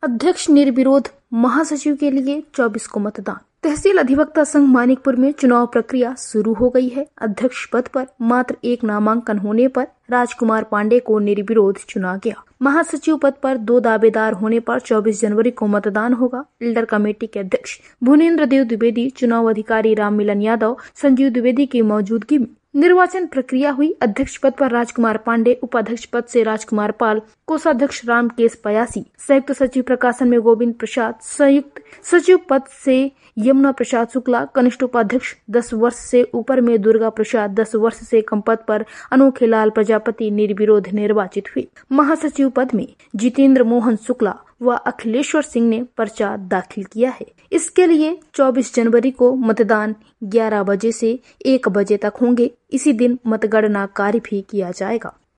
अध्यक्ष निर्विरोध, महासचिव के लिए 24 को मतदान। तहसील अधिवक्ता संघ मानिकपुर में चुनाव प्रक्रिया शुरू हो गई है। अध्यक्ष पद पर मात्र एक नामांकन होने पर राजकुमार पांडे को निर्विरोध चुना गया। महासचिव पद पर 2 दावेदार होने पर 24 जनवरी को मतदान होगा। एल्डर कमेटी के अध्यक्ष भुवनेन्द्र देव द्विवेदी, चुनाव अधिकारी राम मिलन यादव, संजीव द्विवेदी की मौजूदगी में निर्वाचन प्रक्रिया हुई। अध्यक्ष पद पर राजकुमार पांडे, उपाध्यक्ष पद से राजकुमार पाल, कोषाध्यक्ष रामकेश पयासी, संयुक्त सचिव प्रकाशन में गोविंद प्रसाद, संयुक्त सचिव पद से यमुना प्रसाद शुक्ला, कनिष्ठ उपाध्यक्ष 10 वर्ष से ऊपर में दुर्गा प्रसाद, 10 वर्ष से कम पद पर अनोखे लाल प्रजापति निर्विरोध निर्वाचित हुए। महासचिव पद में जितेंद्र मोहन शुक्ला व अखिलेश्वर सिंह ने पर्चा दाखिल किया है। इसके लिए 24 जनवरी को मतदान 11 बजे से 1 बजे तक होंगे। इसी दिन मतगणना कार्य भी किया जाएगा।